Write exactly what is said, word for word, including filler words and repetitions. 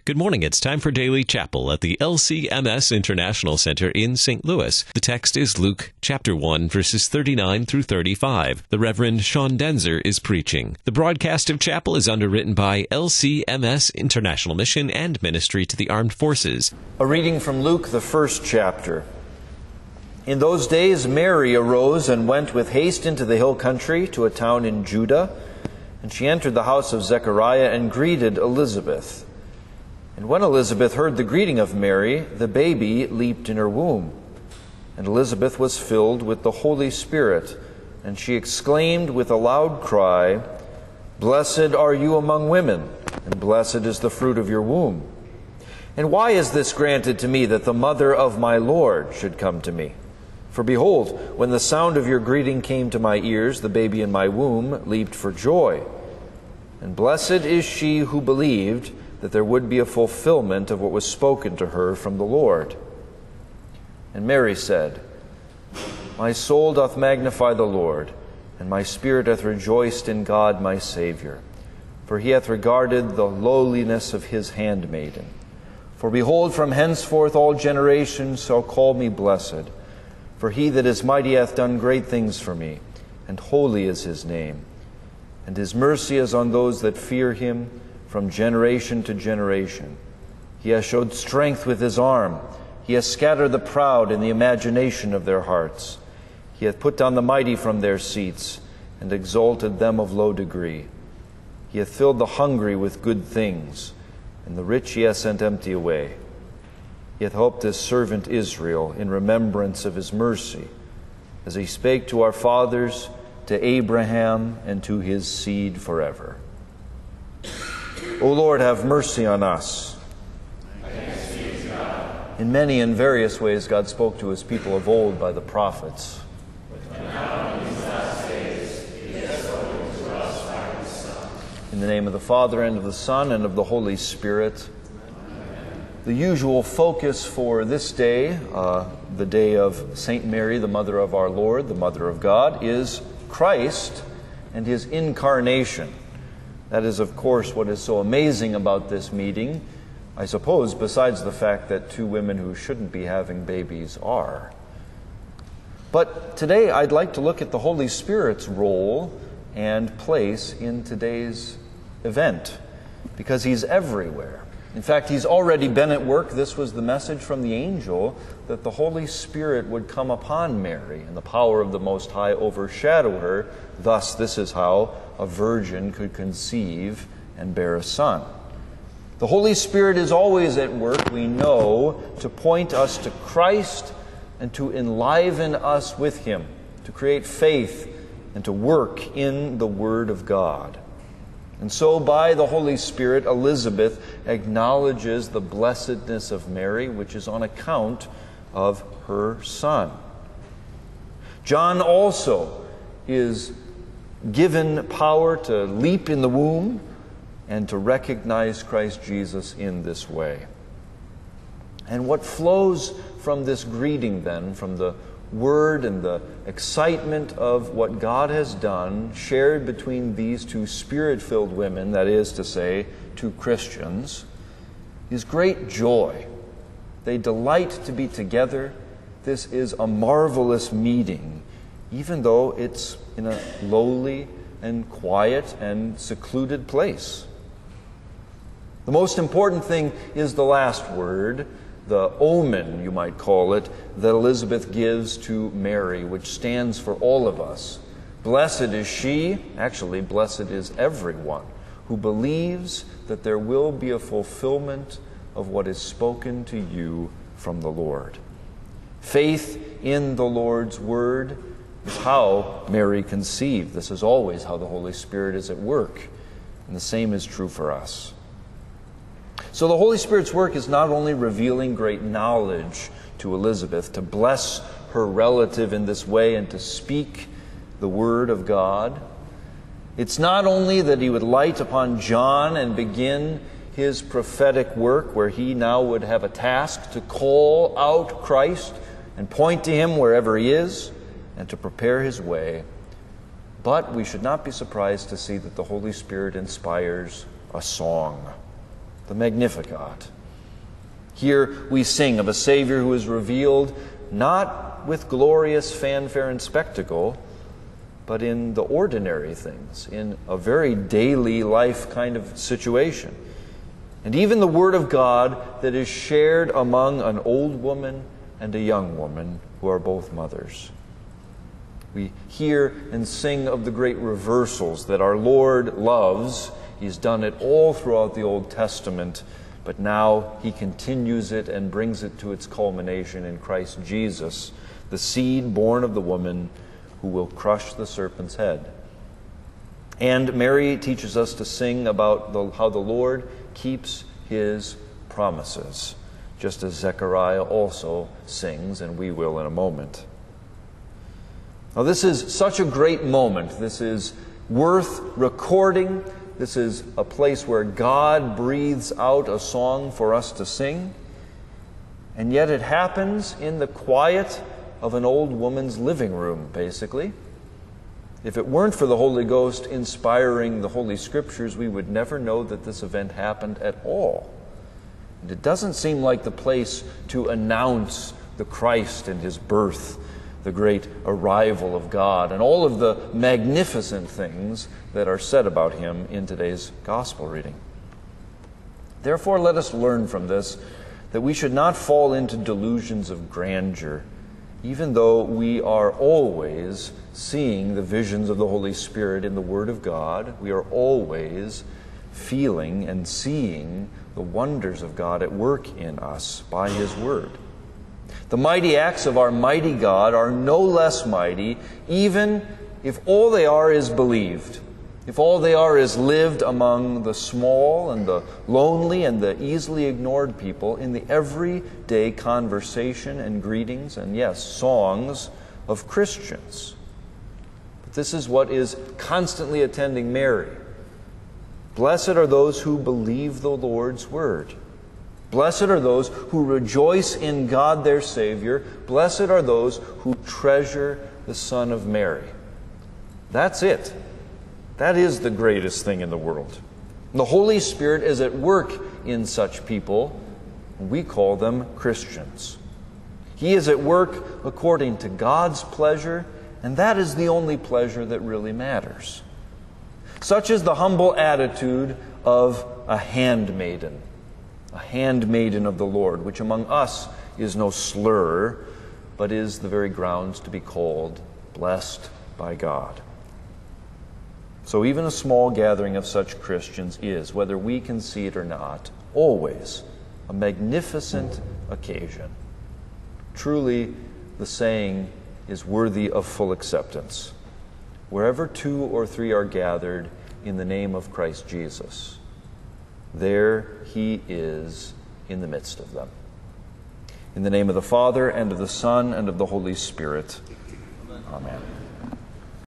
Good morning. It's time for Daily Chapel at the L C M S International Center in Saint Louis. The text is Luke chapter one, verses thirty-nine through thirty-five. The Reverend Sean Denzer is preaching. The broadcast of chapel is underwritten by L C M S International Mission and Ministry to the Armed Forces. A reading from Luke, the first chapter. In those days Mary arose and went with haste into the hill country to a town in Judah, and she entered the house of Zechariah and greeted Elizabeth. And when Elizabeth heard the greeting of Mary, the baby leaped in her womb. And Elizabeth was filled with the Holy Spirit, and she exclaimed with a loud cry, "Blessed are you among women, and blessed is the fruit of your womb. And why is this granted to me, that the mother of my Lord should come to me? For behold, when the sound of your greeting came to my ears, the baby in my womb leaped for joy. And blessed is she who believed that there would be a fulfillment of what was spoken to her from the Lord." And Mary said, "My soul doth magnify the Lord, and my spirit hath rejoiced in God my Savior. For he hath regarded the lowliness of his handmaiden. For behold, from henceforth all generations shall call me blessed. For he that is mighty hath done great things for me, and holy is his name. And his mercy is on those that fear him, from generation to generation. He has showed strength with his arm. He has scattered the proud in the imagination of their hearts. He hath put down the mighty from their seats, and exalted them of low degree. He hath filled the hungry with good things, and the rich he hath sent empty away. He hath helped his servant Israel in remembrance of his mercy, as he spake to our fathers, to Abraham, and to his seed forever. O Lord, have mercy on us." Thanks be to God. In many and various ways, God spoke to his people of old by the prophets. But now in these last days, he has spoken to us by his Son. In the name of the Father, and of the Son, and of the Holy Spirit. Amen. The usual focus for this day, uh, the day of Saint Mary, the Mother of our Lord, the Mother of God, is Christ and his incarnation. That is, of course, what is so amazing about this meeting, I suppose, besides the fact that two women who shouldn't be having babies are. But today I'd like to look at the Holy Spirit's role and place in today's event, because he's everywhere. In fact, he's already been at work. This was the message from the angel, that the Holy Spirit would come upon Mary, and the power of the Most High overshadow her. Thus, this is how a virgin could conceive and bear a son. The Holy Spirit is always at work, we know, to point us to Christ and to enliven us with him, to create faith and to work in the Word of God. And so by the Holy Spirit, Elizabeth acknowledges the blessedness of Mary, which is on account of her son. John also is given power to leap in the womb and to recognize Christ Jesus in this way. And what flows from this greeting then, from the word and the excitement of what God has done, shared between these two Spirit-filled women, that is to say, two Christians, is great joy. They delight to be together. This is a marvelous meeting, even though it's in a lowly and quiet and secluded place. The most important thing is the last word, the omen, you might call it, that Elizabeth gives to Mary, which stands for all of us. Blessed is she, actually, blessed is everyone who believes that there will be a fulfillment of what is spoken to you from the Lord. Faith in the Lord's word is how Mary conceived. This is always how the Holy Spirit is at work, and the same is true for us. So the Holy Spirit's work is not only revealing great knowledge to Elizabeth, to bless her relative in this way and to speak the Word of God. It's not only that he would light upon John and begin his prophetic work, where he now would have a task to call out Christ and point to him wherever he is and to prepare his way, but we should not be surprised to see that the Holy Spirit inspires a song. the Magnificat. Here we sing of a Savior who is revealed not with glorious fanfare and spectacle, but in the ordinary things, in a very daily life kind of situation. And even the Word of God that is shared among an old woman and a young woman who are both mothers. We hear and sing of the great reversals that our Lord loves. He's done it all throughout the Old Testament, but now He continues it and brings it to its culmination in Christ Jesus, the seed born of the woman who will crush the serpent's head. And Mary teaches us to sing about the, how the Lord keeps His promises, just as Zechariah also sings, and we will in a moment. Now, this is such a great moment. This is worth recording. This is a place where God breathes out a song for us to sing. And yet it happens in the quiet of an old woman's living room, basically. If it weren't for the Holy Ghost inspiring the Holy Scriptures, we would never know that this event happened at all. And it doesn't seem like the place to announce the Christ and His birth, the great arrival of God, and all of the magnificent things that are said about Him in today's Gospel reading. Therefore, let us learn from this that we should not fall into delusions of grandeur, even though we are always seeing the visions of the Holy Spirit in the Word of God. We are always feeling and seeing the wonders of God at work in us by His Word. The mighty acts of our mighty God are no less mighty, even if all they are is believed, if all they are is lived among the small and the lonely and the easily ignored people in the everyday conversation and greetings and, yes, songs of Christians. But this is what is constantly attending Mary. Blessed are those who believe the Lord's word. Blessed are those who rejoice in God their Savior. Blessed are those who treasure the Son of Mary. That's it. That is the greatest thing in the world. The Holy Spirit is at work in such people. We call them Christians. He is at work according to God's pleasure, and that is the only pleasure that really matters. Such is the humble attitude of a handmaiden. A handmaiden of the Lord, which among us is no slur, but is the very grounds to be called blessed by God. So even a small gathering of such Christians is, whether we can see it or not, always a magnificent occasion. Truly, the saying is worthy of full acceptance. Wherever two or three are gathered in the name of Christ Jesus, there He is in the midst of them. In the name of the Father, and of the Son, and of the Holy Spirit. Amen.